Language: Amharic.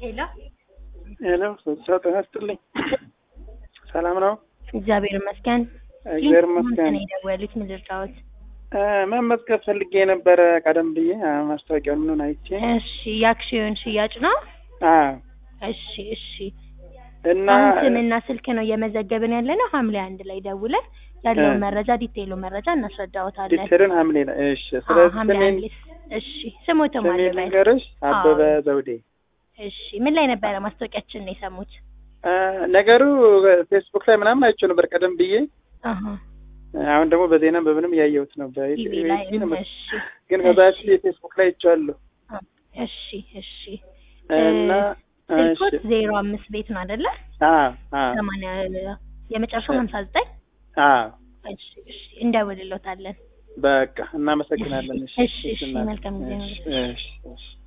ሄሎ ሄሎ ሰው ተነስተልኝ። ሰላም ነው? እግዚአብሔር ይመስገን። እግዚአብሔር ይመስገን። እኔ ደወሉት ምድርታውት መመዝገብ ፈልጌ ነበር ቀደም ብዬ ማስታወቂያውን ምኑን አይቼ። እሺ የአክሲዮን ሽያጭ ነው? እሺ እሺ። እና ስምና ስልክ ነው እየመዘገብን ያለነው። ሐምሌ 1 ላይ ደውለን ያለውን መረጃ ዲቴይሉ መረጃ እናስረዳዎታለን። ዲቴይሉን ሐምሌ ላይ እሺ። ስለዚህ ስሜን እሺ ስሞት ማለት ነው። ነገርሽ አበበ ዘውዴ። እሺ ምን ላይ ነበረ ማስታወቂያችን ነው የሰሙት? ነገሩ ፌስቡክ ላይ ምናምን አይቼው ነበር ቀደም ብዬ። አሁን ደግሞ በዜና በምንም ያየሁት ነው ቲቪ ላይ። እሺ ግን ከዛ በፊት የፌስቡክ ላይ አይቼዋለሁ። እሺ እሺ። እና ስልኮት 05 ቤት ነው አይደለ? 80 የመጨረሻው 59 እሺ እሺ። እንደውልሎታለን። በቃ እናመሰግናለን። እሺ እሺ። መልካም ጊዜ ነው። እሺ እሺ።